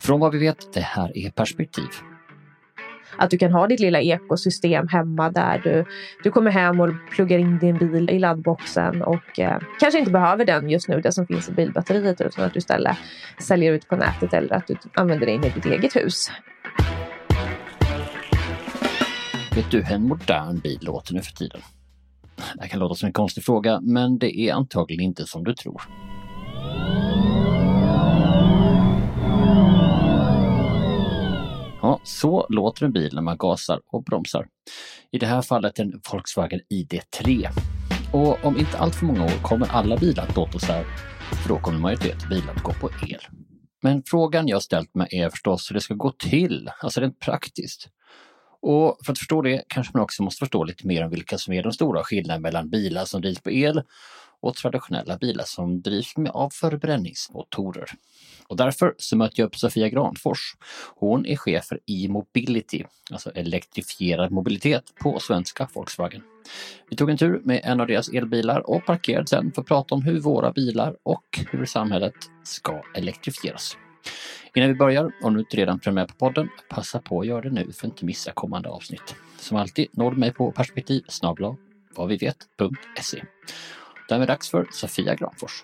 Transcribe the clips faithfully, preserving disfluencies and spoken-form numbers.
Från vad vi vet, det här är Perspektiv. Att du kan ha ditt lilla ekosystem hemma där du, du kommer hem och pluggar in din bil i laddboxen och eh, kanske inte behöver den just nu, det som finns i bilbatteriet, utan att du istället säljer ut på nätet eller att du använder det in i ditt eget hus. Vet du hur en modern bil låter nu för tiden? Det kan låta som en konstig fråga, men det är antagligen inte som du tror. Ja, så låter en bil när man gasar och bromsar. I det här fallet en Volkswagen I D tre. Och om inte allt för många år kommer alla bilar att låta så här, för då kommer majoritet bilar att gå på el. Men frågan jag ställt mig är förstås hur det ska gå till, alltså rent praktiskt. Och för att förstå det kanske man också måste förstå lite mer om vilka som är de stora skillnaderna mellan bilar som drivs på el och traditionella bilar som drivs med av förbränningsmotorer. Och därför så möter jag upp Sofia Granfors. Hon är chef för e-mobility, alltså elektrifierad mobilitet på svenska Volkswagen. Vi tog en tur med en av deras elbilar och parkerade sen för att prata om hur våra bilar och hur samhället ska elektrifieras. Innan vi börjar, om du inte redan prenumererar på podden, passa på att göra det nu för att inte missa kommande avsnitt. Som alltid når du mig på perspektiv snabel-a vad vi vet punkt se. Därmed är det dags för Sofia Granfors.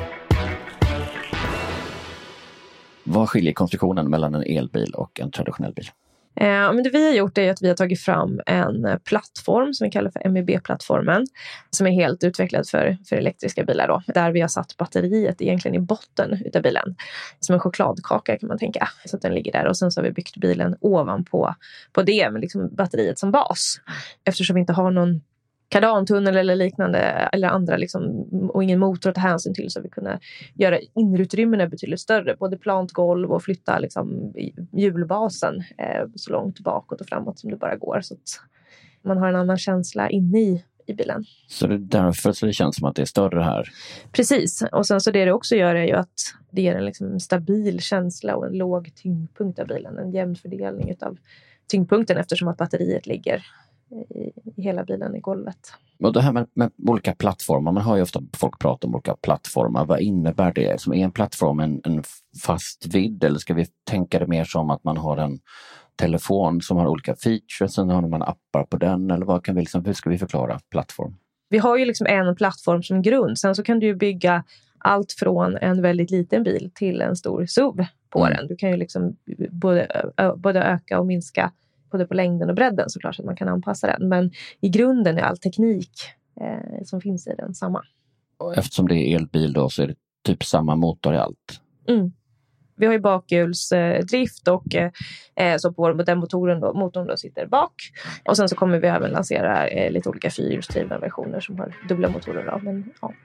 Vad skiljer konstruktionen mellan en elbil och en traditionell bil? Eh, men det vi har gjort är att vi har tagit fram en plattform som vi kallar för M E B-plattformen, som är helt utvecklad för, för elektriska bilar då, där vi har satt batteriet egentligen i botten utav bilen, som en chokladkaka kan man tänka, så att den ligger där, och sen så har vi byggt bilen ovanpå på det med liksom batteriet som bas, eftersom vi inte har någon kardantunnel eller liknande eller andra liksom, och ingen motor att ta hänsyn till, så vi kunna göra inrutrymmena betydligt större, både plant golv och flytta liksom, hjulbasen eh, så långt bakåt och framåt som det bara går, så att man har en annan känsla inne i, i bilen. Så det är därför så det känns som att det är större här? Precis, och sen så det det också gör är ju att det ger en liksom, stabil känsla och en låg tyngdpunkt av bilen, en jämn fördelning av tyngdpunkten eftersom att batteriet ligger i, i hela bilen i golvet. Och det här med, med olika plattformar, man har ju ofta folk prata om olika plattformar. Vad innebär det? Som är en plattform en, en fast vidd, eller ska vi tänka det mer som att man har en telefon som har olika features, sen har man appar på den, eller vad kan vi liksom, hur ska vi förklara plattform? Vi har ju liksom en plattform som grund, sen så kan du ju bygga allt från en väldigt liten bil till en stor S U V på mm. den. Du kan ju liksom både, både öka och minska både på längden och bredden, såklart, så att man kan anpassa den. Men i grunden är all teknik eh, som finns i den samma. Och eftersom det är elbil då, så är det typ samma motor i allt? Mm. Vi har ju bakhjulsdrift och eh, så på den motorn då, motorn då sitter bak. Och sen så kommer vi även lansera eh, lite olika fyrhjulsdrivna versioner som har dubbla motorer då. Men, ja.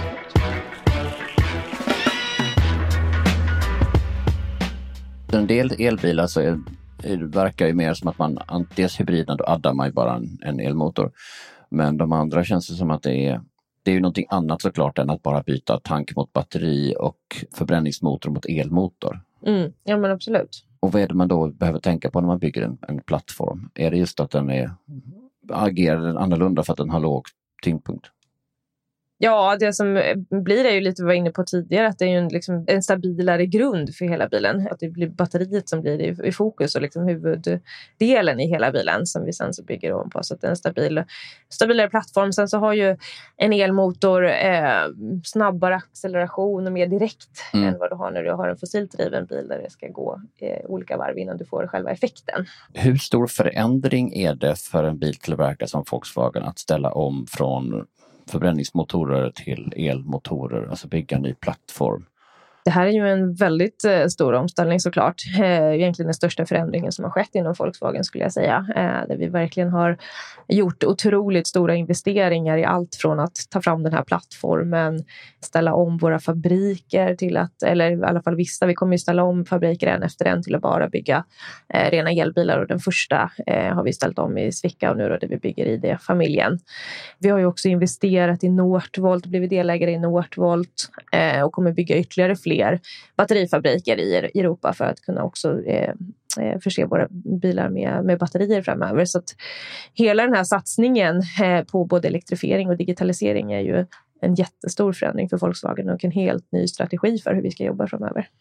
En del elbilar så är det verkar ju mer som att man, dels hybriden, då addar man ju bara en, en elmotor. Men de andra känns det som att det är, det är ju någonting annat såklart än att bara byta tank mot batteri och förbränningsmotor mot elmotor. Mm, ja men absolut. Och vad är det man då behöver tänka på när man bygger en, en plattform? Är det just att den är, agerar annorlunda för att den har låg tyngdpunkt? Ja, det som blir är ju lite vad vi var inne på tidigare, att det är ju en, liksom, en stabilare grund för hela bilen. Att det blir batteriet som blir i, i fokus och liksom huvuddelen i hela bilen som vi sen så bygger ovanpå. Så att det är en stabil, stabilare plattform. Sen så har ju en elmotor eh, snabbare acceleration och mer direkt mm. än vad du har när du har en fossildriven bil där det ska gå eh, olika varv innan du får själva effekten. Hur stor förändring är det för en biltillverkare som Volkswagen att ställa om från förbränningsmotorer till elmotorer, alltså bygga en ny plattform? Det här är ju en väldigt eh, stor omställning såklart. Eh, egentligen den största förändringen som har skett inom Volkswagen skulle jag säga. Eh, där vi verkligen har gjort otroligt stora investeringar i allt från att ta fram den här plattformen, ställa om våra fabriker till att, eller i alla fall vissa, vi kommer ju ställa om fabriker en efter en till att bara bygga eh, rena elbilar. Och den första eh, har vi ställt om i Svicka och nu då där vi bygger i det familjen. Vi har ju också investerat i Northvolt, blivit delägare i Northvolt eh, och kommer bygga ytterligare fler batterifabriker i Europa för att kunna också eh, förse våra bilar med, med batterier framöver. Så att hela den här satsningen eh, på både elektrifiering och digitalisering är ju en jättestor förändring för Volkswagen och en helt ny strategi för hur vi ska jobba framöver.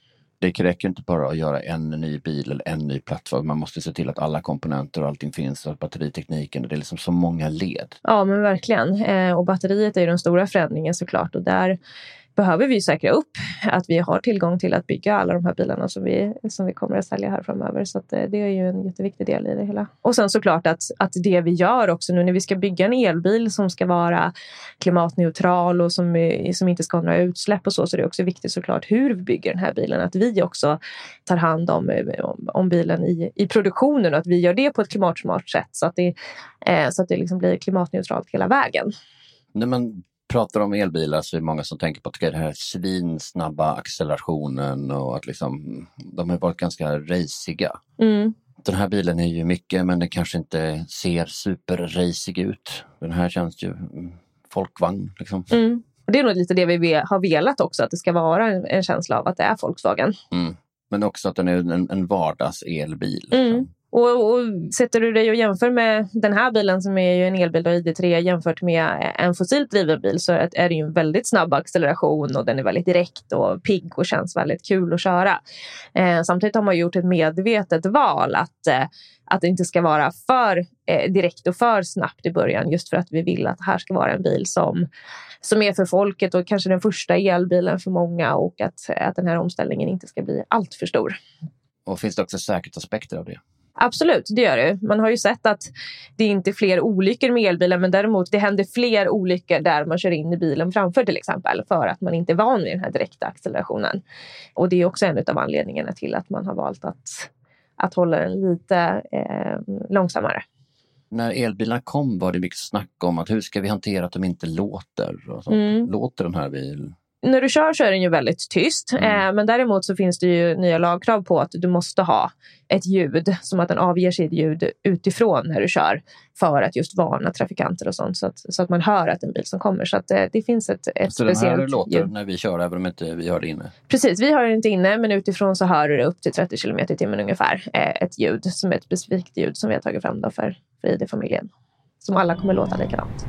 Det räcker inte bara att göra en ny bil eller en ny plattform. Man måste se till att alla komponenter och allting finns. Och batteritekniken, det är liksom så många led. Ja, men verkligen. Eh, och batteriet är ju den stora förändringen såklart. Och där behöver vi säkra upp att vi har tillgång till att bygga alla de här bilarna som vi, som vi kommer att sälja här framöver. Så att det är ju en jätteviktig del i det hela. Och sen såklart att, att det vi gör också nu när vi ska bygga en elbil som ska vara klimatneutral och som, som inte ska ha några utsläpp och så. Så det är också viktigt såklart hur vi bygger den här bilen. Att vi också tar hand om, om, om bilen i, i produktionen och att vi gör det på ett klimatsmart sätt. Så att det, eh, så att det liksom blir klimatneutralt hela vägen. Nej, men pratar om elbilar så är det många som tänker på att det här svinsnabba accelerationen och att liksom, de har varit ganska raciga. Mm. Den här bilen är ju mycket, men den kanske inte ser superracig ut. Den här känns ju folkvagn liksom. Mm. Och det är nog lite det vi har velat också, att det ska vara en, en känsla av att det är Volkswagen. Mm. Men också att den är en, en vardags-elbil. Mm. Och, och sätter du dig och jämför med den här bilen som är ju en elbil och I D tre jämfört med en fossilt driven bil så är det ju en väldigt snabb acceleration och den är väldigt direkt och pigg och känns väldigt kul att köra. Eh, samtidigt har man gjort ett medvetet val att, eh, att det inte ska vara för eh, direkt och för snabbt i början just för att vi vill att det här ska vara en bil som, som är för folket och kanske den första elbilen för många och att, att den här omställningen inte ska bli allt för stor. Och finns det också säkerhetsaspekter av det? Absolut, det gör det. Man har ju sett att det är inte fler olyckor med elbilar men däremot det händer fler olyckor där man kör in i bilen framför till exempel för att man inte är van vid den här direkta accelerationen. Och det är också en av anledningarna till att man har valt att, att hålla den lite eh, långsammare. När elbilarna kom var det mycket snack om att hur ska vi hantera att de inte låter? Och sånt. Mm. Låter den här bilen? När du kör så är den ju väldigt tyst. Mm. Eh, men däremot så finns det ju nya lagkrav på att du måste ha ett ljud. Som att den avger sitt ljud utifrån när du kör. För att just varna trafikanter och sånt. Så att, så att man hör att en bil som kommer. Så att eh, det finns ett, ett så speciellt den här låter ljud. När vi kör även om inte vi hör det inne? Precis, vi hör det inte inne. Men utifrån så hör du det upp till trettio kilometer i timmen ungefär. Eh, ett ljud som är ett specifikt ljud som vi har tagit fram då för, för I D-familjen. Som alla kommer låta likadant.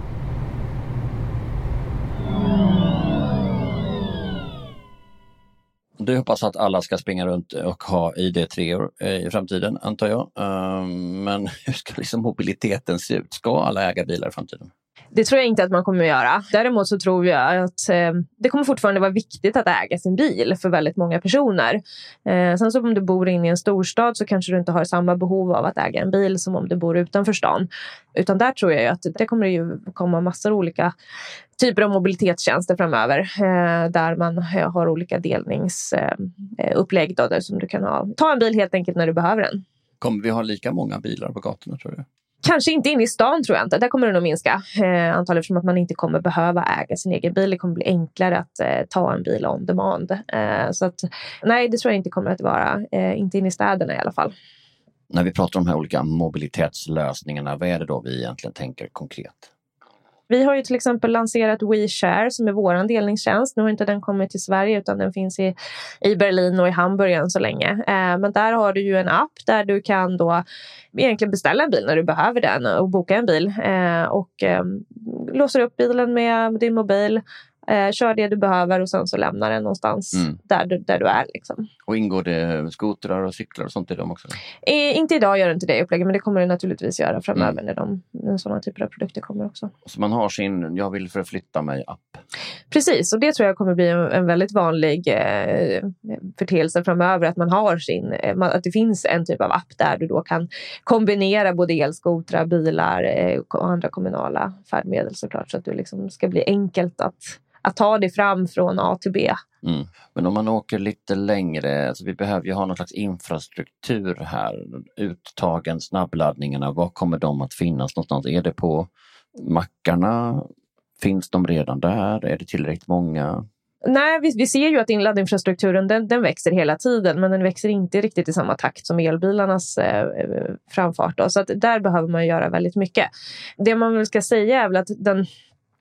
Du hoppas att alla ska springa runt och ha I D tre i framtiden, antar jag. Men hur ska liksom mobiliteten se ut? Ska alla äga bilar i framtiden? Det tror jag inte att man kommer att göra. Däremot så tror jag att eh, det kommer fortfarande vara viktigt att äga sin bil för väldigt många personer. Eh, sen så om du bor inne i en storstad så kanske du inte har samma behov av att äga en bil som om du bor utanför stan. Utan där tror jag ju att det kommer ju komma massor av olika typer av mobilitetstjänster framöver. Eh, där man har olika delningsupplägg eh, där som du kan ha. Ta en bil helt enkelt när du behöver den. Kommer vi ha lika många bilar på gatorna tror du? Kanske inte in i stan tror jag inte. Där kommer det nog minska. Eh, antagligen eftersom att man inte kommer behöva äga sin egen bil. Det kommer bli enklare att eh, ta en bil on demand. Eh, så att, nej, det tror jag inte kommer att vara. Eh, inte in i städerna i alla fall. När vi pratar om de här olika mobilitetslösningarna, vad är det då vi egentligen tänker konkret? Vi har ju till exempel lanserat WeShare som är våran delningstjänst. Nu har inte den kommit till Sverige utan den finns i, i Berlin och i Hamburg än så länge. Eh, men där har du ju en app där du kan då egentligen beställa en bil när du behöver den och boka en bil. Eh, och eh, låser upp bilen med din mobil. Eh, kör det du behöver och sen så lämnar den någonstans mm. där, du, där du är. Liksom. Och ingår det skotrar och cyklar och sånt i dem också? Eh, inte idag gör det inte det upplägget men det kommer det naturligtvis göra framöver mm. när, de, när sådana typer av produkter kommer också. Så man har sin jag vill förflytta mig app? Precis och det tror jag kommer bli en, en väldigt vanlig eh, förteelse framöver att man har sin, eh, att det finns en typ av app där du då kan kombinera både elskotrar, bilar eh, och andra kommunala färdmedel såklart så att det liksom ska bli enkelt att Att ta det fram från A till B. Mm. Men om man åker lite längre, alltså vi behöver ju ha någon slags infrastruktur här. Uttagen, snabbladdningarna, var kommer de att finnas någonstans? Är det på mackarna? Finns de redan där? Är det tillräckligt många? Nej, vi, vi ser ju att inladdinfrastrukturen den, den växer hela tiden men den växer inte riktigt i samma takt som elbilarnas eh, framfart. Då. Så att där behöver man göra väldigt mycket. Det man väl ska säga är väl att den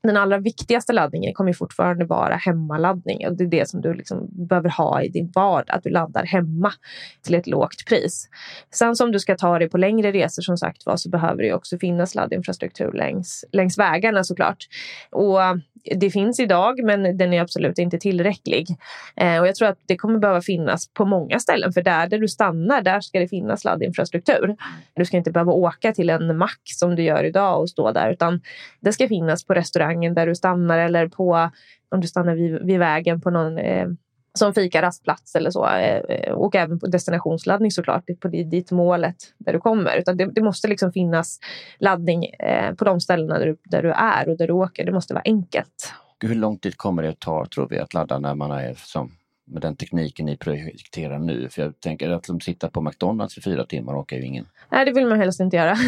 den allra viktigaste laddningen kommer fortfarande vara hemmaladdning. Och det är det som du liksom behöver ha i din vardag. Att du laddar hemma till ett lågt pris. Sen som du ska ta dig på längre resor som sagt var, så behöver det också finnas laddinfrastruktur längs, längs vägarna såklart. Och det finns idag, men den är absolut inte tillräcklig. Eh, och jag tror att det kommer behöva finnas på många ställen. För där, där du stannar, där ska det finnas laddinfrastruktur. Du ska inte behöva åka till en mack som du gör idag och stå där. Utan det ska finnas på restaurangen där du stannar. Eller på, om du stannar vid, vid vägen på någon... Eh, som fika rastplats eller så. Eh, och även på destinationsladdning såklart. På ditt målet där du kommer. Utan det, det måste liksom finnas laddning eh, på de ställena där du, där du är och där du åker. Det måste vara enkelt. Hur lång tid kommer det att ta, tror vi, att ladda när man är som med den tekniken ni projekterar nu? För jag tänker att de sitter på McDonalds i fyra timmar åker ju ingen. Nej, det vill man helst inte göra.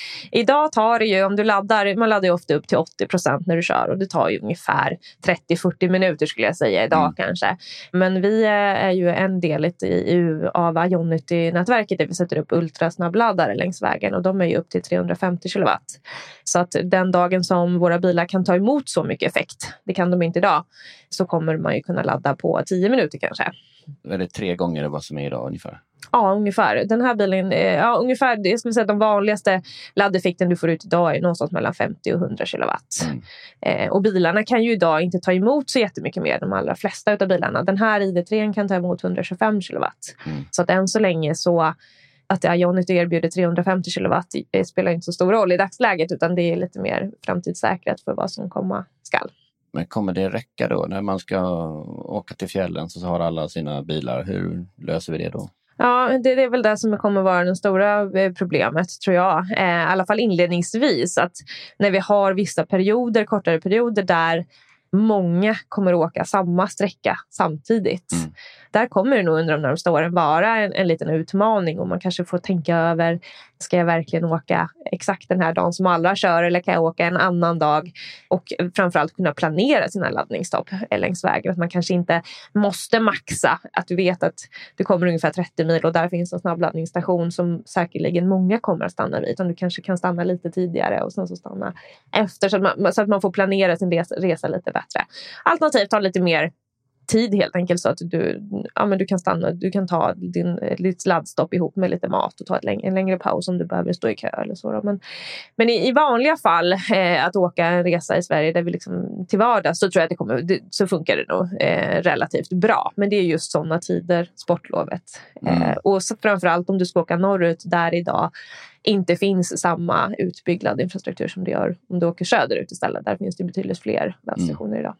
Idag tar det ju, om du laddar, man laddar ju ofta upp till åttio procent när du kör. Och det tar ju ungefär trettio till fyrtio minuter skulle jag säga idag mm. kanske. Men vi är ju en del i, i, av Ionity-nätverket där vi sätter upp ultrasnabbladdare längs vägen. Och de är ju upp till trehundrafemtio kilowatt. Så att den dagen som våra bilar kan ta emot så mycket effekt, det kan de inte idag, så kommer man ju kunna ladda på tio minuter kanske. Är det tre gånger vad som är idag ungefär? Ja, ungefär. Den här bilen, ja, ungefär, jag skulle säga att de vanligaste laddeffekten du får ut idag är någonstans mellan femtio och hundra kilowatt. Mm. Eh, och bilarna kan ju idag inte ta emot så jättemycket mer, de allra flesta av bilarna. Den här I D tre kan ta emot hundratjugofem kilowatt. Mm. Så att än så länge så att Ionity erbjuder trehundrafemtio kilowatt spelar inte så stor roll i dagsläget, utan det är lite mer framtidssäkrat för vad som komma skall. Men kommer det räcka då när man ska åka till fjällen, så har alla sina bilar? Hur löser vi det då? Ja, det är väl det som kommer vara det stora problemet, tror jag. Eh, I alla fall inledningsvis, att när vi har vissa perioder, kortare perioder där många kommer åka samma sträcka samtidigt. Mm. Där kommer det nog under de närmaste åren vara en, en liten utmaning, och man kanske får tänka över, ska jag verkligen åka exakt den här dagen som alla kör, eller kan jag åka en annan dag? Och framförallt kunna planera sina laddningsstopp längs vägen. Att man kanske inte måste maxa, att du vet att du kommer ungefär trettio mil och där finns en snabbladdningsstation som säkerligen många kommer att stanna vid. Utan du kanske kan stanna lite tidigare och sen så stanna efter, så att man, så att man får planera sin resa, resa lite bättre. Alternativt ta lite mer tid helt enkelt, så att du, ja, men du kan stanna, du kan ta din, ditt laddstopp ihop med lite mat och ta ett läng- en längre paus om du behöver stå i kö eller så. Då. Men, men i, i vanliga fall eh, att åka en resa i Sverige där vi liksom till vardags, så tror jag att det kommer, det, så funkar det nog eh, relativt bra. Men det är just sådana tider, sportlovet. Mm. Eh, och så framförallt om du ska åka norrut där idag inte finns samma utbyggd infrastruktur som det gör om du åker söderut istället. Där finns det betydligt fler laddstationer mm. idag.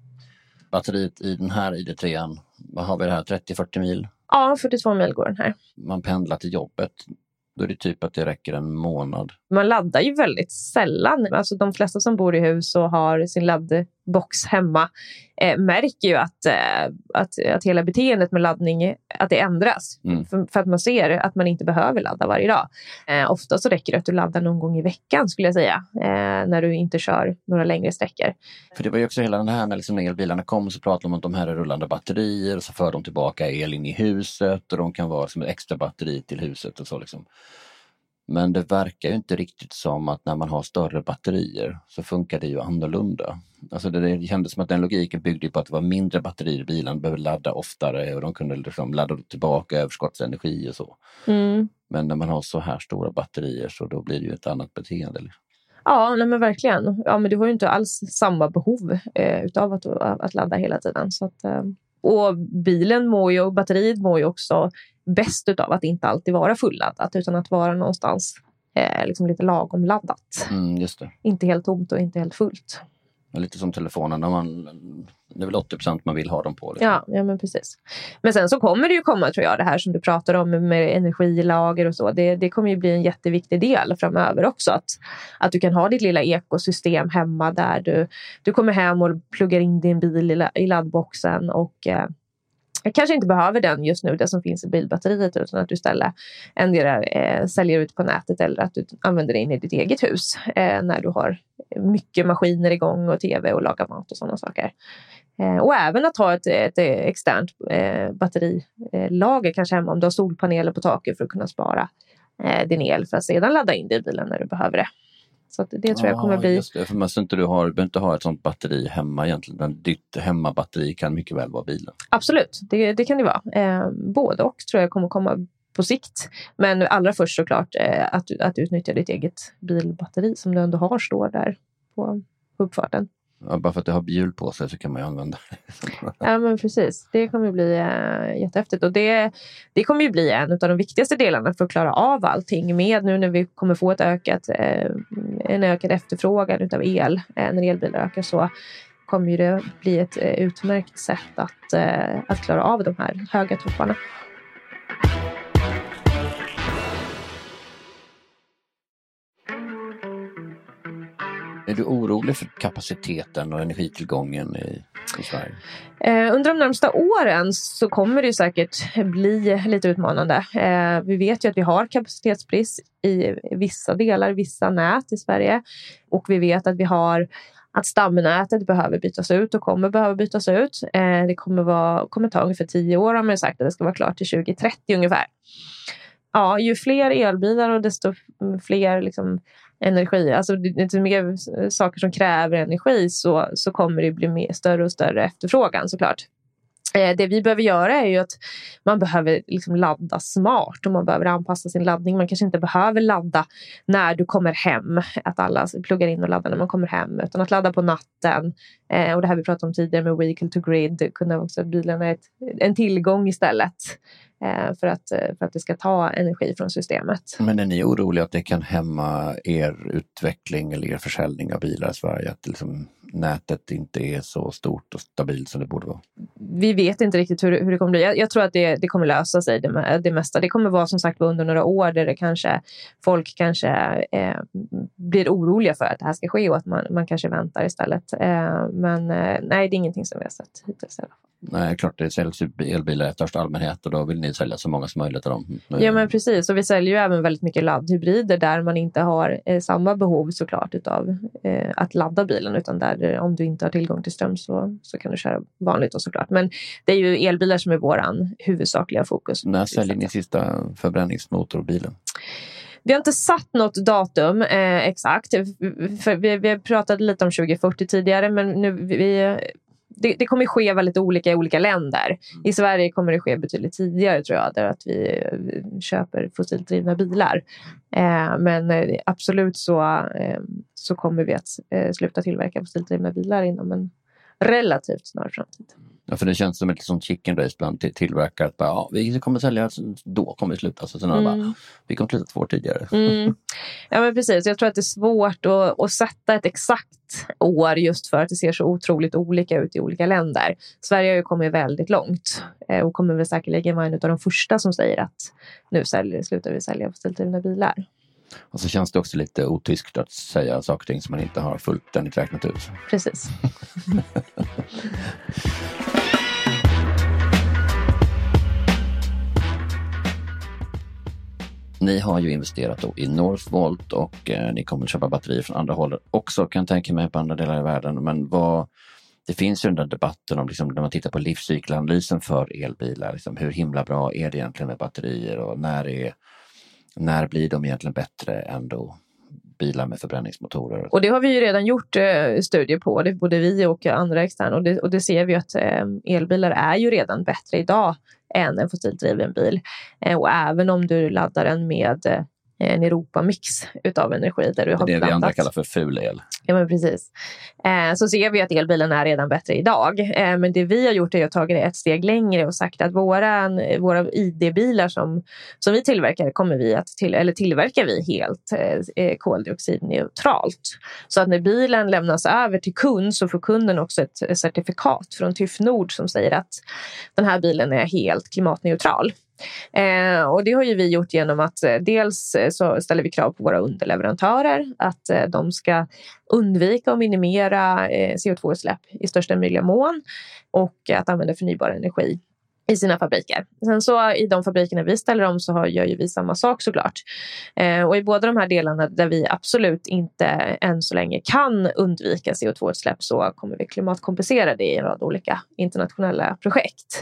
Batteriet i den här I D tre, vad har vi det här, trettio till fyrtio mil? Ja, fyrtiotvå mil går den här. Man pendlar till jobbet, då är det typ att det räcker en månad. Man laddar ju väldigt sällan. Alltså de flesta som bor i hus och har sin laddbox hemma eh, märker ju att, eh, att, att hela beteendet med laddning, att det ändras. Mm. För, för att man ser att man inte behöver ladda varje dag. Eh, ofta så räcker det att du laddar någon gång i veckan, skulle jag säga. Eh, när du inte kör några längre sträckor. För det var ju också hela den här, när liksom elbilarna kom så pratade de om att de här är rullande batterier. Och så för de tillbaka el in i huset. Och de kan vara som ett extra batteri till huset och så liksom. Men det verkar ju inte riktigt som att när man har större batterier så funkar det ju annorlunda. Alltså det, det kändes som att den logiken byggde på att det var mindre batterier i bilen, behöver ladda oftare och de kunde liksom ladda tillbaka överskottsenergi och så. Mm. Men när man har så här stora batterier så då blir det ju ett annat beteende. Ja, nej men verkligen. Ja, men du har ju inte alls samma behov eh, utav att, att ladda hela tiden. Så att, eh, och bilen mår ju, och batteriet mår ju också bäst utav att inte alltid vara fulladdat, utan att vara någonstans eh, liksom lite lagom laddat. Mm, just det. Inte helt tomt och inte helt fullt. Lite som telefonen, när man, det är väl åttio procent man vill ha dem på. Liksom. Ja, ja, men precis. Men sen så kommer det ju komma, tror jag, det här som du pratar om med energilager och så. Det, det kommer ju bli en jätteviktig del framöver också. Att, att du kan ha ditt lilla ekosystem hemma där du, du kommer hem och pluggar in din bil i, i laddboxen och eh, jag kanske inte behöver den just nu, det som finns i bilbatteriet, utan att du istället ändå eh, säljer ut på nätet eller att du använder det in i ditt eget hus eh, när du har mycket maskiner igång och tv och lagar mat och sådana saker. Eh, och även att ha ett, ett externt eh, batterilager kanske hemma om du har solpaneler på taket för att kunna spara eh, din el för att sedan ladda in det i bilen när du behöver det. Så att det tror jag kommer bli... Just det, för man inte du har, behöver inte ha ett sånt batteri hemma egentligen. Men ditt hemmabatteri kan mycket väl vara bilen. Absolut, det, det kan det vara. Eh, både och tror jag kommer komma på sikt. Men allra först såklart eh, att, att utnyttja ditt eget bilbatteri som du ändå har står där på, på uppfarten. Ja, bara för att det har hjul på sig så kan man ju använda det. Ja, men precis. Det kommer ju bli äh, jättehäftigt. Och det, det kommer ju bli en av de viktigaste delarna för att klara av allting med nu när vi kommer få ett ökat, äh, en ökad efterfrågan utav el. Äh, när elbilar ökar så kommer ju det bli ett äh, utmärkt sätt att, äh, att klara av de här höga topparna. Är du orolig för kapaciteten och energitillgången i, i Sverige? Eh, under de närmsta åren så kommer det säkert bli lite utmanande. Eh, vi vet ju att vi har kapacitetsbrist i vissa delar, vissa nät i Sverige. Och vi vet att vi har att stamnätet behöver bytas ut och kommer behöva bytas ut. Eh, det kommer, vara, kommer ta ungefär tio år om jag sagt att det ska vara klart till tjugo trettio ungefär. Ja, ju fler elbilar och desto fler liksom, energi, alltså desto mer saker som kräver energi så, så kommer det bli mer, större och större efterfrågan såklart. Eh, det vi behöver göra är ju att man behöver liksom ladda smart och man behöver anpassa sin laddning. Man kanske inte behöver ladda när du kommer hem, att alla pluggar in och laddar när man kommer hem, utan att ladda på natten. Eh, och det här vi pratade om tidigare med vehicle to grid, kunna också bilen är ett, en tillgång istället. För att, för att det ska ta energi från systemet. Men är ni oroliga att det kan hämma er utveckling eller er försäljning av bilar i Sverige? Att liksom nätet inte är så stort och stabilt som det borde vara? Vi vet inte riktigt hur, hur det kommer bli. Jag, jag tror att det, det kommer lösa sig det, det mesta. Det kommer vara som sagt under några år där det kanske, folk kanske eh, blir oroliga för att det här ska ske och att man, man kanske väntar istället. Eh, men eh, nej, det är ingenting som vi har sett hittills i alla fall. Nej, klart det säljs elbilar i största allmänhet och då vill ni sälja så många som möjligt av dem. Ja, men precis. Och vi säljer ju även väldigt mycket laddhybrider där man inte har eh, samma behov såklart utav eh, att ladda bilen, utan där om du inte har tillgång till ström så, så kan du köra vanligt och såklart. Men det är ju elbilar som är våran huvudsakliga fokus. När säljer ni sista förbränningsmotorbilen? Vi har inte satt något datum eh, exakt. För vi, vi har pratat lite om tjugo fyrtio tidigare, men nu vi... Det, det kommer ske väldigt olika i olika länder. I Sverige kommer det ske betydligt tidigare tror jag, där att vi köper fossilt drivna bilar. Eh, men absolut så, eh, så kommer vi att eh, sluta tillverka fossilt drivna bilar inom en relativt snar framtid. Ja, för det känns som ett sånt chicken race bland till tillverkare att bara, ja, vi kommer sälja, då kommer vi sluta. Så sen mm. bara, vi kommer sluta två år tidigare. Mm. Ja, men precis. Jag tror att det är svårt att, att sätta ett exakt år just för att det ser så otroligt olika ut i olika länder. Sverige har ju kommit väldigt långt och kommer väl säkerligen vara en av de första som säger att nu säljer, slutar vi sälja fossildrivna bilar. Och så känns det också lite otyskt att säga saker och ting som man inte har fullständigt räknat ut. Precis. Ni har ju investerat då i Northvolt och eh, ni kommer att köpa batterier från andra håll också, kan jag tänka mig, på andra delar i världen. Men vad, det finns ju den där debatten om liksom, när man tittar på livscykelanalysen för elbilar. Liksom, hur himla bra är det egentligen med batterier och när, är, när blir de egentligen bättre än då bilar med förbränningsmotorer? Och det har vi ju redan gjort eh, studier på, det, både vi och andra externa. Och det, och det ser vi att eh, elbilar är ju redan bättre idag än en fossildriven bil. Eh, och även om du laddar den med eh, en Europamix utav energi där du har det är det blandat. vi andra kallar för ful el. Ja, men precis. Eh, så ser vi att elbilen är redan bättre idag. Eh, men det vi har gjort är att ta det ett steg längre och sagt att våra, våra I D-bilar som, som vi tillverkar kommer vi att till, eller tillverkar vi helt eh, koldioxidneutralt. Så att när bilen lämnas över till kund så får kunden också ett certifikat från TÜV Nord som säger att den här bilen är helt klimatneutral. Eh, och det har ju vi gjort genom att eh, dels eh, så ställer vi krav på våra underleverantörer att eh, de ska undvika och minimera eh, C O två-utsläpp i största möjliga mån och eh, att använda förnybar energi i sina fabriker. Sen så i de fabrikerna vi ställer om så har, gör ju vi samma sak såklart. Eh, och i båda de här delarna där vi absolut inte än så länge kan undvika C O två-utsläpp så kommer vi klimatkompensera det i en rad olika internationella projekt.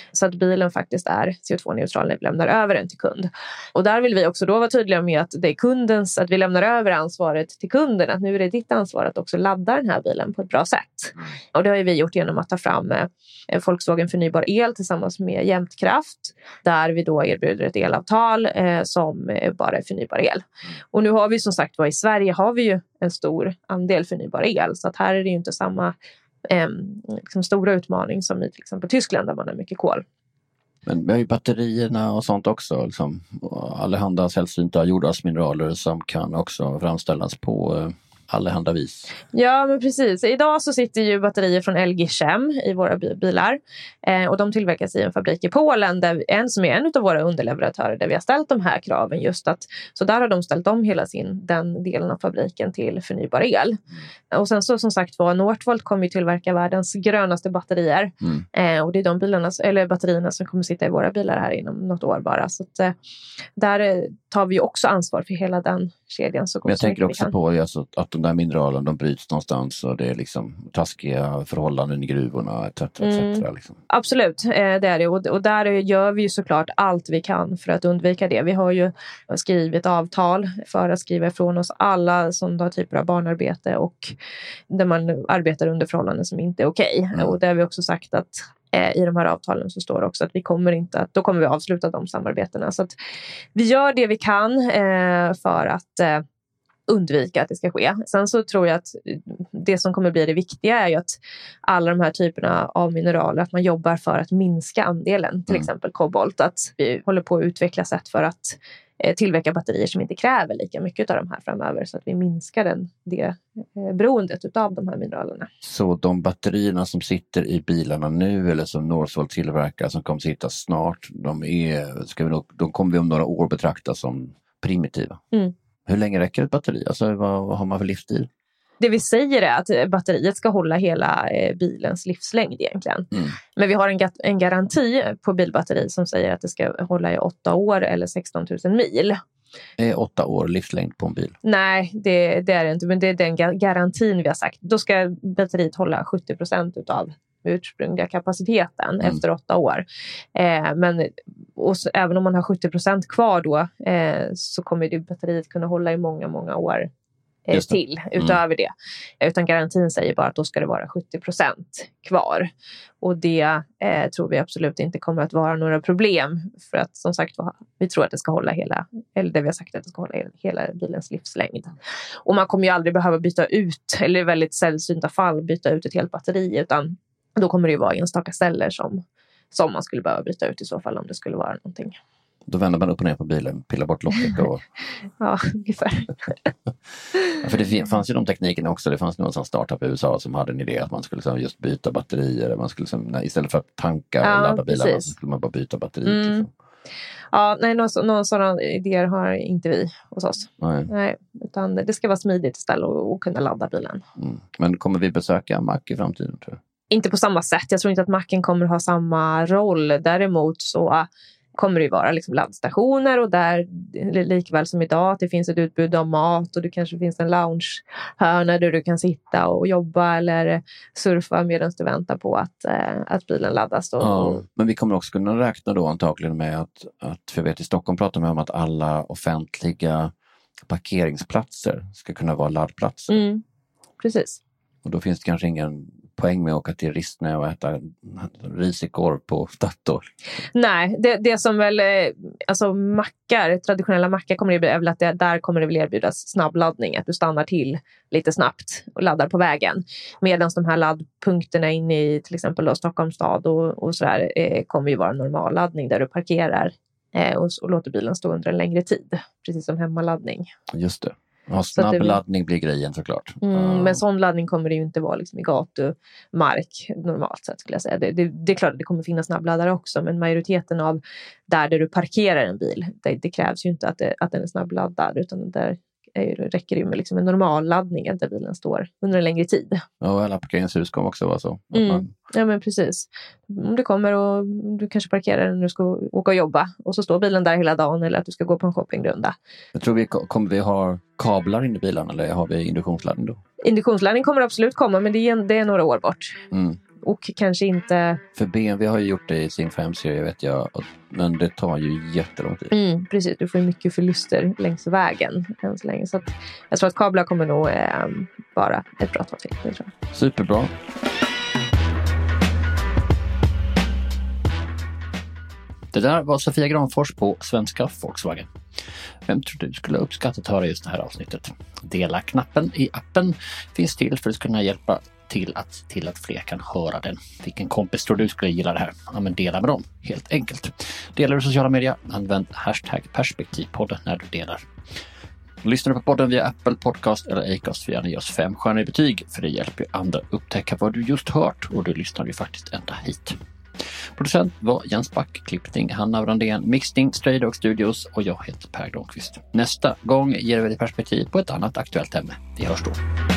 så att bilen faktiskt är C O två-neutral när vi lämnar över den till kund. Och där vill vi också då vara tydliga med att det är kundens, att vi lämnar över ansvaret till kunden, att nu är det ditt ansvar att också ladda den här bilen på ett bra sätt. Och det har vi gjort genom att ta fram eh, Volkswagen Förnybar El tillsammans med Jämtkraft, där vi då erbjuder ett elavtal eh, som eh, bara är förnybar el. Och nu har vi som sagt, i Sverige har vi ju en stor andel förnybar el, så att här är det ju inte samma eh, liksom stora utmaning som i till exempel Tyskland där man har mycket kol. Men vi har ju batterierna och sånt också, liksom, allehanda sällsynta jordartsmineraler som kan också framställas på eh, allehanda vis. Ja, men precis. Idag så sitter ju batterier från L G Chem i våra bilar. Eh, och de tillverkas i en fabrik i Polen, där en som är en av våra underleverantörer, där vi har ställt de här kraven. Just att, så där har de ställt om hela sin, den delen av fabriken till förnybar el. Mm. Och sen så som sagt var, Northvolt kommer ju tillverka världens grönaste batterier. Mm. Eh, och det är de bilarna, eller batterierna som kommer sitta i våra bilar här inom något år bara. Så att, eh, där tar vi också ansvar för hela den kedjan. Så men jag tänker också på alltså, att de där mineralen, de bryts någonstans och det är liksom taskiga förhållanden i gruvorna et cetera et cetera. Mm. Liksom. Absolut, eh, det är det. Och, och där gör vi ju såklart allt vi kan för att undvika det. Vi har ju skrivit avtal för att skriva ifrån oss alla sådana typer av barnarbete och där man arbetar under förhållanden som inte är okej. Okay. Mm. Och det har vi också sagt att i de här avtalen så står det också att vi kommer inte att, då kommer vi avsluta de samarbetena. Så att vi gör det vi kan eh, för att eh, undvika att det ska ske. Sen så tror jag att det som kommer bli det viktiga är ju att alla de här typerna av mineraler, att man jobbar för att minska andelen, till mm. exempel kobolt, att vi håller på att utveckla sätt för att eh, tillverka batterier som inte kräver lika mycket av de här framöver, så att vi minskar den, det eh, beroendet utav de här mineralerna. Så de batterierna som sitter i bilarna nu eller som Northvolt tillverkar som kommer sitta snart, de, är, ska vi nog, de kommer vi om några år betrakta som primitiva. Mm. Hur länge räcker ett batteri? Alltså vad, vad har man för livsstil? Det vi säger är att batteriet ska hålla hela eh, bilens livslängd egentligen. Mm. Men vi har en, en garanti på bilbatteri som säger att det ska hålla i åtta år eller sexton tusen mil. Är åtta år livslängd på en bil? Nej, det, det är det inte. Men det är den garantin vi har sagt. Då ska batteriet hålla sjuttio procent utav ursprungliga kapaciteten mm. efter åtta år. Eh, men och så, även om man har sjuttio procent kvar då eh, så kommer det batteriet kunna hålla i många, många år eh, till utöver mm. det. Utan garantin säger bara att då ska det vara sjuttio procent kvar. Och det eh, tror vi absolut inte kommer att vara några problem. För att som sagt, vi tror att det ska hålla hela, eller det vi har sagt att det ska hålla hela bilens livslängd. Och man kommer ju aldrig behöva byta ut, eller i väldigt sällsynta fall byta ut ett helt batteri, utan då kommer det ju vara enstaka celler som, som man skulle behöva byta ut i så fall om det skulle vara någonting. Då vänder man upp och ner på bilen, pillar bort locket och... ja, ungefär. Ja, för det fanns ju de teknikerna också. Det fanns någon sån startup i U S A som hade en idé att man skulle så, just byta batterier. Man skulle, så, nej, istället för att tanka och ja, ladda bilarna så skulle man bara byta batterier. Mm. Liksom. Ja, nej, någon, någon sådana idéer har inte vi hos oss. Nej. Nej, utan det ska vara smidigt istället och, och kunna ladda bilen. Mm. Men kommer vi besöka Mac i framtiden, tror jag? Inte på samma sätt. Jag tror inte att Macen kommer ha samma roll. Däremot så kommer det ju vara liksom laddstationer och där likväl som idag att det finns ett utbud av mat och det kanske finns en loungehörna där du kan sitta och jobba eller surfa medan du väntar på att, eh, att bilen laddas. Då. Ja, men vi kommer också kunna räkna då antagligen med att, att för jag vet i Stockholm pratar man om att alla offentliga parkeringsplatser ska kunna vara laddplatser. Mm, precis. Och då finns det kanske ingen poäng med att åka till Rissne och äta risig korv på Statoil. Nej, det, det som väl, alltså mackar, traditionella mackar kommer det bli, är väl att det, där kommer det väl erbjudas snabbladdning, att du stannar till lite snabbt och laddar på vägen. Medan de här laddpunkterna inne i till exempel då Stockholms stad och, och sådär eh, kommer ju vara normalladdning där du parkerar eh, och, och låter bilen stå under en längre tid. Precis som hemmaladdning. Just det. Ja, snabb det, laddning blir grejen såklart. Mm, uh. Men sån laddning kommer det ju inte vara liksom i gatumark normalt sett skulle jag säga. Det, det, det är klart att det kommer finnas snabbladdare också, men majoriteten av där, där du parkerar en bil, det, det krävs ju inte att, det, att den är snabbladdad, utan där är, räcker det ju med liksom en normal laddning där bilen står under en längre tid. Ja, och alla parkeringshus kommer också vara så. Mm. Man... Ja, men precis. Om du kommer och du kanske parkerar när du ska åka och jobba och så står bilen där hela dagen eller att du ska gå på en shoppingrunda. Jag tror vi kommer vi ha kablar in i bilen eller har vi induktionsladdning då? Induktionsladdning kommer absolut komma, men det är, det är några år bort. Mm. och kanske inte... För B M W har ju gjort det i sin fem-serie, vet jag, men det tar ju jättelång tid. Mm, precis, du får mycket förluster längs vägen än så länge. Så att jag tror att kablar kommer nog eh, vara ett bra tag till. Det tror jag. Superbra. Det där var Sofia Granfors på Svenska Volkswagen. Vem tror du skulle uppskatta att höra just det här avsnittet? Dela-knappen i appen finns till för att kunna hjälpa till att, till att fler kan höra den. Vilken kompis tror du skulle gilla det här? Ja, men dela med dem, helt enkelt. Delar du sociala medier, använd hashtag perspektivpodden när du delar. Lyssnar du på podden via Apple Podcast eller Acast, får gärna ge oss fem stjärnor i betyg, för det hjälper andra upptäcka vad du just hört, och du lyssnar ju faktiskt ända hit. Producent var Jens Back, klippning Hanna Brandén, mixning Stray Dog Studios, och jag heter Per Granqvist. Nästa gång ger vi dig perspektiv på ett annat aktuellt ämne. Vi hörs då.